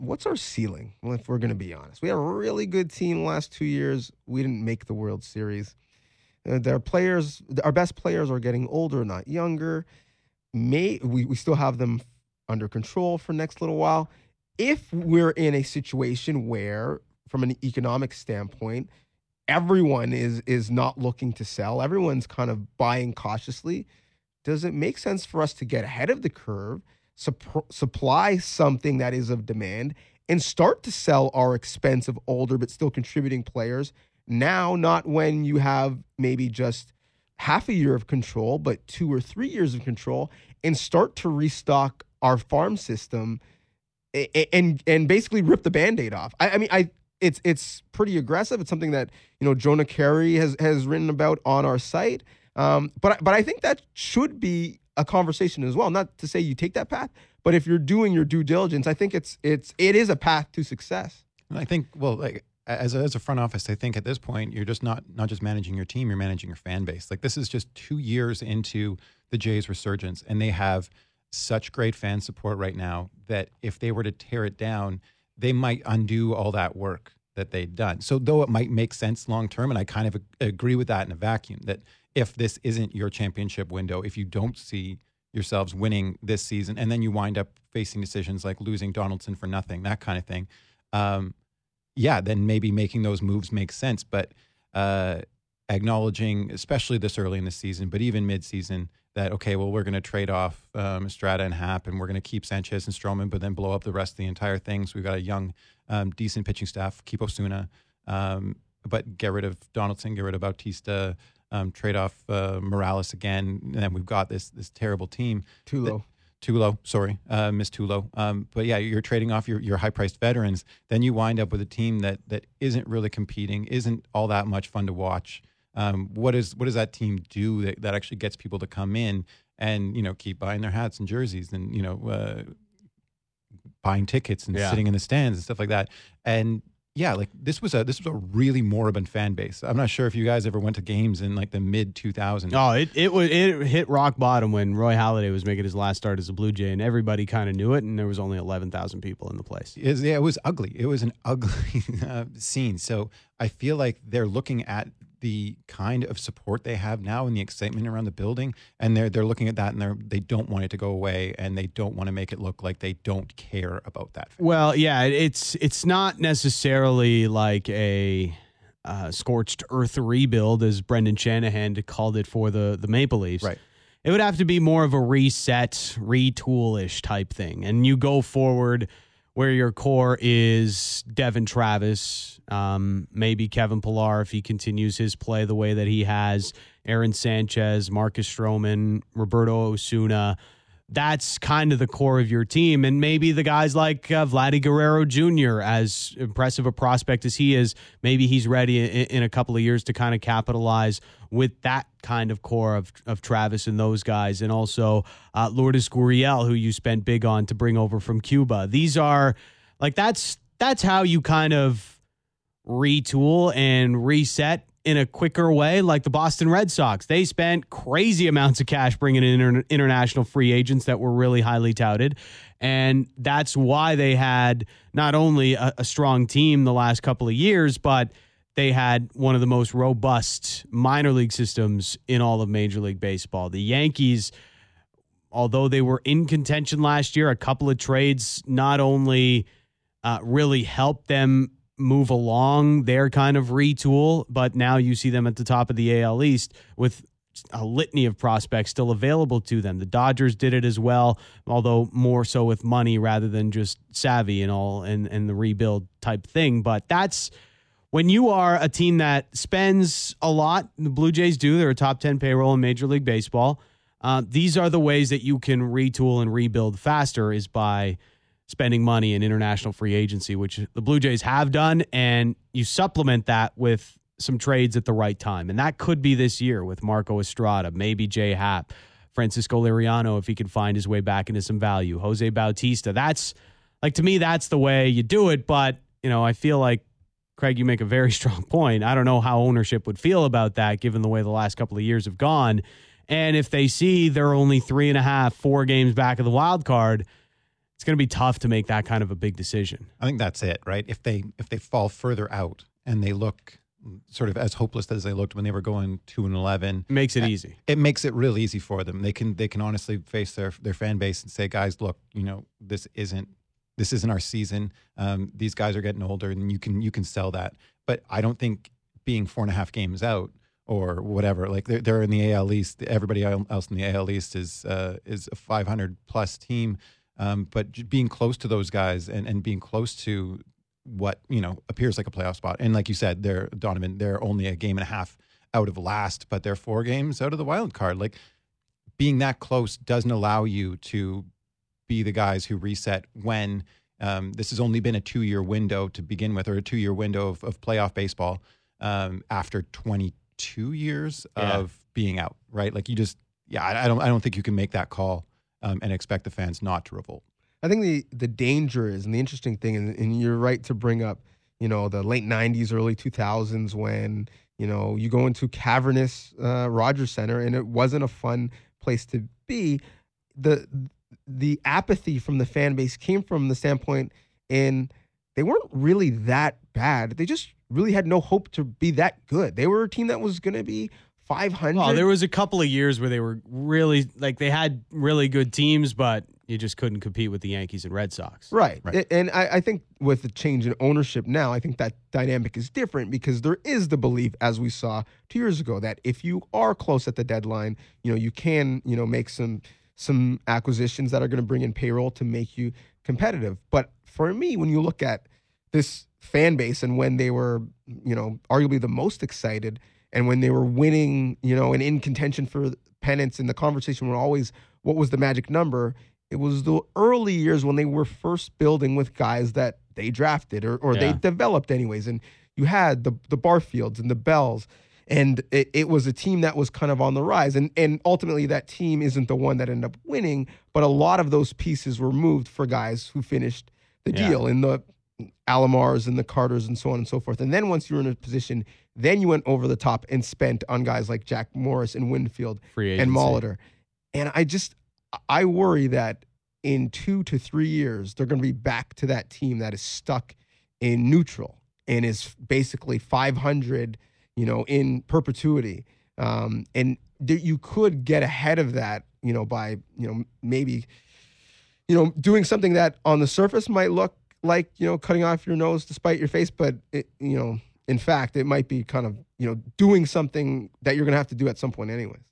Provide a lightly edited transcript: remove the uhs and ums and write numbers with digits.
what's our ceiling? Well, if we're going to be honest, we had a really good team last 2 years. We didn't make the World Series. Our best players are getting older, not younger. We still have them under control for next little while. If we're in a situation where, from an economic standpoint, everyone is not looking to sell, everyone's kind of buying cautiously, does it make sense for us to get ahead of the curve, supply something that is of demand, and start to sell our expensive, older, but still contributing players now, not when you have maybe just half a year of control, but 2 or 3 years of control, and start to restock our farm system and basically rip the Band-Aid off? It's pretty aggressive. It's something that, Jonah Carey has written about on our site. But I think that should be a conversation as well. Not to say you take that path, but if you're doing your due diligence, I think it is a path to success. And I think, as a front office, I think at this point, you're just not just managing your team, you're managing your fan base. Like, this is just 2 years into the Jays' resurgence, and they have such great fan support right now that if they were to tear it down, they might undo all that work that they've done. So though it might make sense long term, and I kind of agree with that in a vacuum, that if this isn't your championship window, if you don't see yourselves winning this season, and then you wind up facing decisions like losing Donaldson for nothing, that kind of thing, then maybe making those moves makes sense. But acknowledging, especially this early in the season, but even mid-season, that, okay, well, we're going to trade off Estrada and Happ, and we're going to keep Sanchez and Stroman, but then blow up the rest of the entire thing. So we've got a young, decent pitching staff, keep Osuna, but get rid of Donaldson, get rid of Bautista, trade off Morales again, and then we've got this terrible team. Miss Tulo. But yeah, you're trading off your high-priced veterans. Then you wind up with a team that isn't really competing, isn't all that much fun to watch. What does that team do that actually gets people to come in and keep buying their hats and jerseys and buying tickets and sitting in the stands and stuff like that? And yeah, like this was a really moribund fan base. I'm not sure if you guys ever went to games in like the mid 2000s. Oh, it hit rock bottom when Roy Halladay was making his last start as a Blue Jay, and everybody kind of knew it, and there was only 11,000 people in the place. It was ugly. It was an ugly scene. So I feel like they're looking at the kind of support they have now and the excitement around the building, and they're looking at that, and they don't want it to go away, and they don't want to make it look like they don't care about that. Well, yeah, it's not necessarily like a scorched earth rebuild, as Brendan Shanahan called it for the Maple Leafs. Right. It would have to be more of a reset, retool-ish type thing, and you go forward where your core is Devin Travis, maybe Kevin Pillar if he continues his play the way that he has, Aaron Sanchez, Marcus Stroman, Roberto Osuna. That's kind of the core of your team. And maybe the guys like Vladdy Guerrero Jr., as impressive a prospect as he is, maybe he's ready in a couple of years to kind of capitalize with that kind of core of Travis and those guys. And also Lourdes Gurriel, who you spent big on to bring over from Cuba. These are like, that's how you kind of retool and reset in a quicker way, like the Boston Red Sox. They spent crazy amounts of cash bringing in international free agents that were really highly touted. And that's why they had not only a strong team the last couple of years, but they had one of the most robust minor league systems in all of Major League Baseball. The Yankees, although they were in contention last year, a couple of trades not only really helped them move along their kind of retool, but now you see them at the top of the AL East with a litany of prospects still available to them. The Dodgers did it as well, although more so with money rather than just savvy and all and the rebuild type thing. But that's when you are a team that spends a lot. The Blue Jays do. They're a top 10 payroll in Major League Baseball. These are the ways that you can retool and rebuild faster, is by spending money in international free agency, which the Blue Jays have done, and you supplement that with some trades at the right time. And that could be this year with Marco Estrada, maybe Jay Happ, Francisco Liriano, if he can find his way back into some value, Jose Bautista. That's, like, to me, that's the way you do it. But, I feel like, Craig, you make a very strong point. I don't know how ownership would feel about that, given the way the last couple of years have gone. And if they see they're only 3.5, 4 games back of the wild card, it's going to be tough to make that kind of a big decision. I think that's it, right? If they fall further out and they look sort of as hopeless as they looked when they were going 2-11, It makes it easy. It makes it real easy for them. They can honestly face their fan base and say, guys, look, this isn't our season. These guys are getting older, and you can sell that. But I don't think being 4.5 games out or whatever, like they're in the AL East. Everybody else in the AL East is a 500 plus team. But being close to those guys and being close to what appears like a playoff spot, and like you said, they're only a game and a half out of last, but they're 4 games out of the wild card. Like, being that close doesn't allow you to be the guys who reset when this has only been a 2-year window to begin with, or a 2-year window of playoff baseball after 22 years of being out, right? Like, I don't think you can make that call and expect the fans not to revolt. I think the danger is, and the interesting thing, and you're right to bring up, the late 90s, early 2000s when, you go into cavernous Rogers Center and it wasn't a fun place to be. The apathy from the fan base came from the standpoint, and they weren't really that bad. They just really had no hope to be that good. They were a team that was going to be 500. Well, there was a couple of years where they were really, like, they had really good teams, but you just couldn't compete with the Yankees and Red Sox. Right. And I think with the change in ownership now, I think that dynamic is different, because there is the belief, as we saw 2 years ago, that if you are close at the deadline, you can, make some acquisitions that are going to bring in payroll to make you competitive. But for me, when you look at this fan base and when they were, arguably the most excited, and when they were winning, and in contention for pennants, and the conversation were always, what was the magic number? It was the early years when they were first building with guys that they drafted or they developed anyways. And you had the Barfields and the Bells, and it was a team that was kind of on the rise. And ultimately that team isn't the one that ended up winning, but a lot of those pieces were moved for guys who finished the deal, in the Alomars and the Carters and so on and so forth. And then once you were in a position, then you went over the top and spent on guys like Jack Morris and Winfield and Molitor. And I worry that in 2 to 3 years, they're going to be back to that team that is stuck in neutral and is basically 500, in perpetuity. And you could get ahead of that, by, maybe, doing something that on the surface might look like, cutting off your nose to spite your face. But, in fact, it might be kind of, doing something that you're going to have to do at some point anyways.